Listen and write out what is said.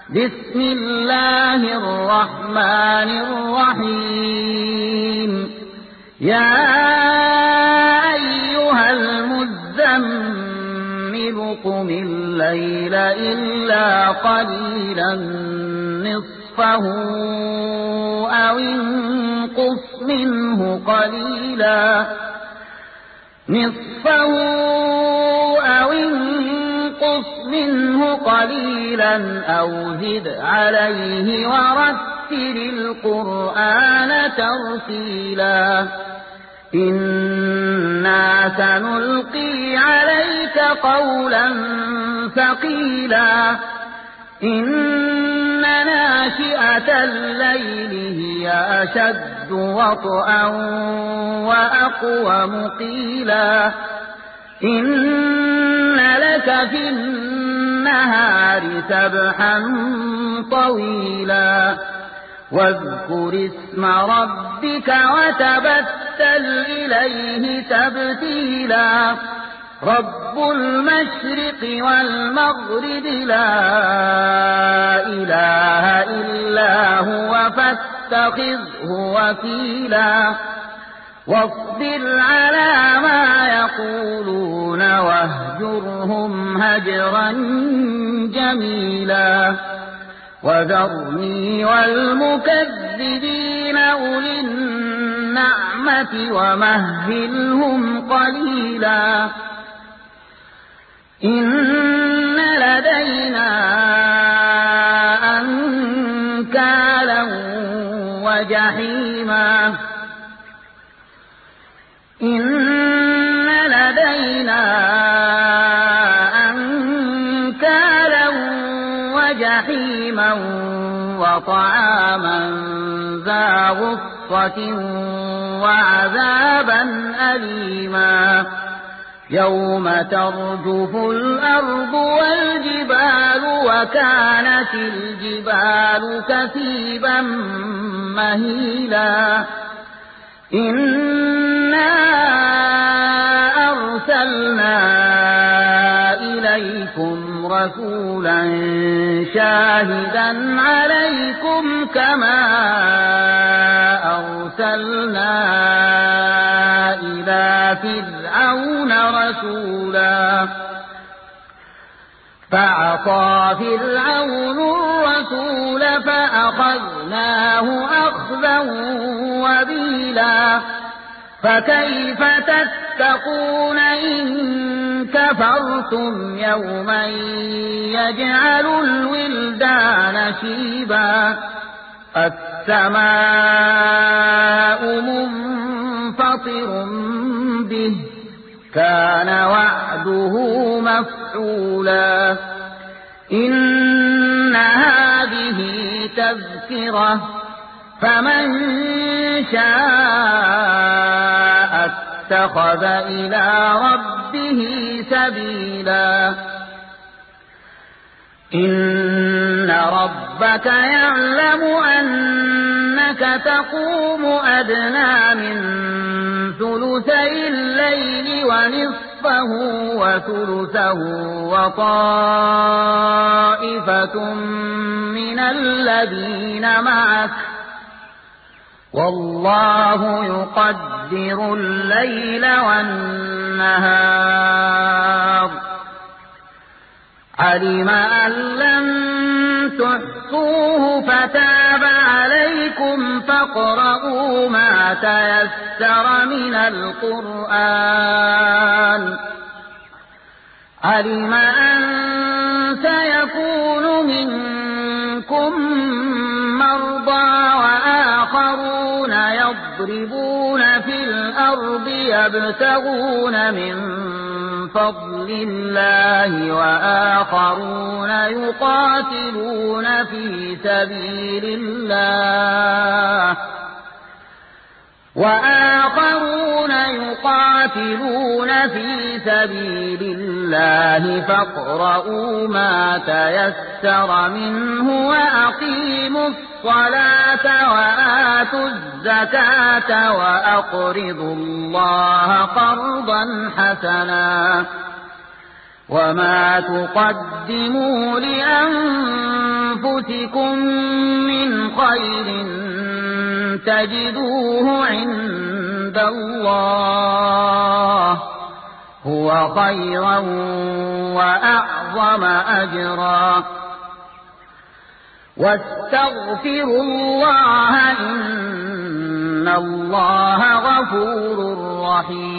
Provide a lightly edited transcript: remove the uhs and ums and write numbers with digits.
بسم الله الرحمن الرحيم. يا أيها المزمل قم الليل إلا قليلا نصفه أو انقص منه قليلا أو زد عليه ورتل القرآن ترتيلا. إنا سنلقي عليك قولا ثقيلا. إن ناشئة الليل هي أشد وطئا وأقوم قيلا. إن لك في النهار سبحا طويلا. واذكر اسم ربك وتبتل إليه تبتيلا. رب المشرق والمغرب لا إله إلا هو فاتخذه وكيلا. واصبر على ما يقولون واهجرهم هجرا جميلا. وذرني والمكذبين أولي النعمة ومهلهم قليلا. إن لدينا أنكالا وجحيما. وطعاما ذا غصة وعذابا أليما. يوم ترجف الأرض والجبال وكانت الجبال كثيبا مهيلا. إنا أرسلنا إليكم رسولا شاهدا عليكم كما أرسلنا إلى فرعون رسولا. فعصى فرعون الرسول فأخذناه أخذا وبيلا. فكيف تتقون إن كفرتم يوما يجعل الولدان شيبا. السماء منفطر به كان وعده مفعولا. إن هذه تذكرة فمن شاء اتخذ إلى ربه سبيلا. إن ربك يعلم أنك تقوم أدنى من ثلثي الليل ونصفه وثلثه وطائفة من الذين معك والله يقدر الليل والنهار. علم أن لن تحصوه فتاب عليكم فاقرؤوا ما تيسر من القرآن. علم أن سيكون منكم مرضى وآخرون يضربون في الأرض يبتغون من فضل الله وآخرون يقاتلون في سبيل الله فاقرؤوا ما تيسر منه وأقيموا الصلاة وآتوا الزكاة وأقرضوا الله قرضا حسنا وما تقدموا لأنفسكم أنفسكم من خير تجدوه عند الله هو خيرا وأعظم أجرا واستغفروا الله إن الله غفور رحيم